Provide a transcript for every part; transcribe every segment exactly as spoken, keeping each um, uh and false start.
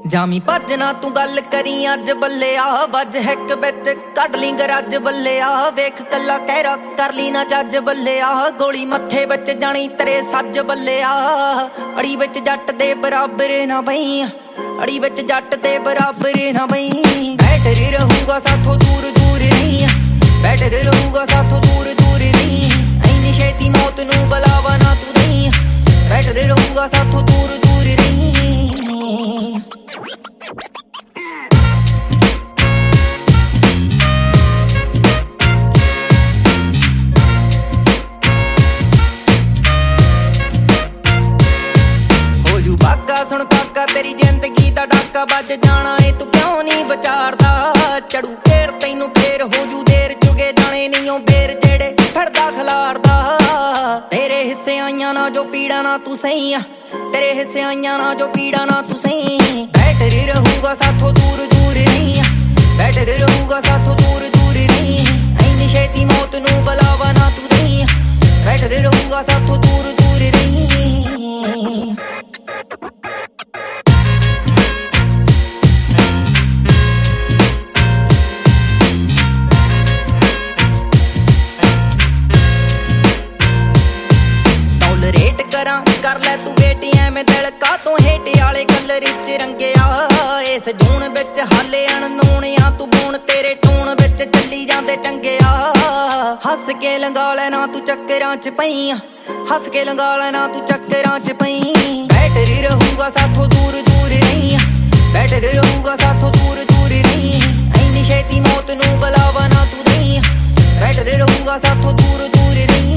ਜਾਮੀ ਭੱਜ ਨਾ ਤੂੰ ਗੱਲ ਕਰੀ ਅੱਜ ਬੱਲਿਆ ਵੱਜ ਹਿੱਕ ਵਿੱਚ ਕੱਢ ਲਈ ਗਰਜ ਬੱਲਿਆ ਵੇਖ ਕੱਲਾ ਕਹਿਰਾ ਕਰ ਲਈ ਨਾ ਜੱਜ ਬੱਲਿਆ ਗੋਲੀ ਮੱਥੇ ਵਿੱਚ ਜਾਣੀ ਤੇਰੇ ਸੱਜ ਬੱਲਿਆ ਅੜੀ ਵਿੱਚ ਜੱਟ ਦੇ ਬਰਾਬਰ ਨਾ ਬਈ ਅੜੀ ਵਿੱਚ ਜੱਟ ਦੇ ਬਰਾਬਰ ਨਾ ਬਈ ਬੈਟਰ ਰਹੂਗਾ ਸਾਥੋਂ ਦੂਰ ਦੂਰ ਨਹੀਂ ਬੈਟਰ ਰਹੂਗਾ ਸਾਥੋਂ ਦੂਰ ਦੂਰ ਨਹੀਂ ਐਨੀ ਛੇਤੀ ਮੌਤ ਨੂੰ ਬੁਲਾਵਾ ਨਾ ਤੂੰ ਨਹੀਂ ਬੈਟਰ ਰਹੂਗਾ ਸਾਥੋਂ ਦੂਰ ਦੂਰ ਨਹੀਂ ਸੁਣ ਕਾਕਾ ਤੇਰੀ ਜ਼ਿੰਦਗੀ ਦਾ ਡਾਕਾ ਵੱਜ ਜਾਣਾ ਏ ਤੂੰ ਕਿਉਂ ਨਹੀਂ ਵਿਚਾਰਦਾ ਚੜੂ ਫੇਰ ਤੈਨੂੰ ਫੇਰ ਹੋ ਜੂ ਦੇਰ ਚੁਗੇ ਜਾਣੇ ਨਹੀਂ ਉਹ ਬੇਰ ਜਿਹੜੇ ਫਿਰਦਾ ਖਿਲਾਰਦਾ ਤੇਰੇ ਹਿੱਸੇ ਆਈਆਂ ਨਾ ਜੋ ਪੀੜਾ ਨਾ ਤੂੰ ਸਹੀ ਆ ਤੇਰੇ ਹਿੱਸੇ ਆਈਆਂ ਨਾ ਜੋ ਪੀੜਾ ਨਾ ਤੂੰ ਸਹੀ ਬੈਟਰ ਰਹੂਗਾ ਸਾਥੋਂ ਦੂਰ ਦੂਰ ਨਹੀਂ ਬੈਟਰ ਰਹੂਗਾ ਸਾਥੋਂ ਦੂਰ ਦੂਰ ਨਹੀਂ ਐਨੀ ਛੇਤੀ ਮੌਤ ਨੂੰ ਬੁਲਾਵਾ ਨਾ ਤੂੰ ਨਹੀਂ ਬੈਟਰ ਰਹੂਗਾ ਸਾਥੋਂ ਦੂਰ ਦੂਰ ਨਹੀਂ ਕਰ ਲੈ ਤੂੰ ਬੇਟੀ ਐਵੇਂ ਦਿਲ ਕਾ ਤੋਂ ਹੇਠ ਵਾਲੇ ਕਲਰ ਵਿੱਚ ਰੰਗਿਆ ਇਸ ਜੂਨ ਵਿੱਚ ਹਾਲੇ ਅਣਨੋਣਿਆ ਤੂੰ ਬੂਣ ਤੇਰੇ ਟੂਣ ਵਿੱਚ ਚੱਲੀ ਜਾਂਦੇ ਚੰਗਿਆ ਹੱਸ ਕੇ ਲੰਗਾ ਲੈ ਨਾ ਤੂੰ ਚੱਕਰਾਂ ਚ ਪਈ ਹੱਸ ਕੇ ਲੰਗਾ ਲੈ ਨਾ ਤੂੰ ਚੱਕਰਾਂ ਚ ਪਈ ਬੈਟਰ ਰਹੂਗਾ ਸਾਥੋਂ ਦੂਰ ਦੂਰ ਨਹੀਂ ਬੈਟਰ ਰਹੂਗਾ ਸਾਥੋਂ ਦੂਰ ਦੂਰ ਨਹੀਂ ਐਨੀ ਛੇਤੀ ਮੌਤ ਨੂੰ ਬੁਲਾਵਾ ਨਾ ਤੂੰ ਨਹੀਂ ਬੈਟਰ ਰਹੂਗਾ ਸਾਥੋਂ ਦੂਰ ਦੂਰ ਨਹੀਂ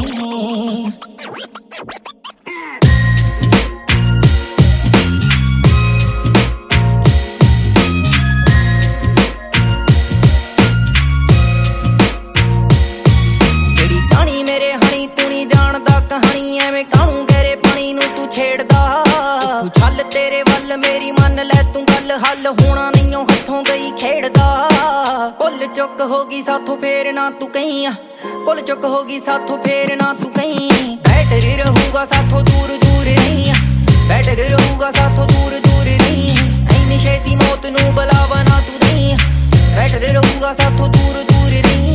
ਕਾਹਨੂੰ ਗਹਿਰੇ ਪਾਣੀ ਨੂੰ ਤੂੰ ਛੇੜਦਾ ਤੂੰ ਛੱਲ ਤੇਰੇ ਵੱਲ ਮੇਰੀ ਮੰਨ ਲੈ ਤੂੰ ਗੱਲ ਹੱਲ ਹੋਣਾ ਨਹੀਂ ਉਹ ਹੱਥੋਂ ਗਈ ਖੇਡਦਾ ਭੁੱਲ ਚੁੱਕ ਹੋ ਗਈ ਸਾਥੋਂ ਫੇਰ ਨਾ ਤੂੰ ਕਹੀਂ ਭੁੱਲ ਚੁੱਕ ਹੋ ਗਈ ਸਾਥੋਂ ਫੇਰ ਨਾ ਤੂੰ ਕਹੀਂ ਬੈਟਰ ਰਹੂਗਾ ਸਾਥੋਂ ਦੂਰ ਦੂਰ ਨਹੀਂ ਬੈਟਰ ਰਹੂਗਾ ਸਾਥੋਂ ਦੂਰ ਦੂਰ ਨਹੀਂ ਐਨੀ ਛੇਤੀ ਮੌਤ ਨੂੰ ਬੁਲਾਵਾ ਨਾ ਤੂੰ ਨਹੀਂ ਬੈਟਰ ਰਹੂਗਾ ਸਾਥੋਂ ਦੂਰ ਦੂਰ ਨਹੀਂ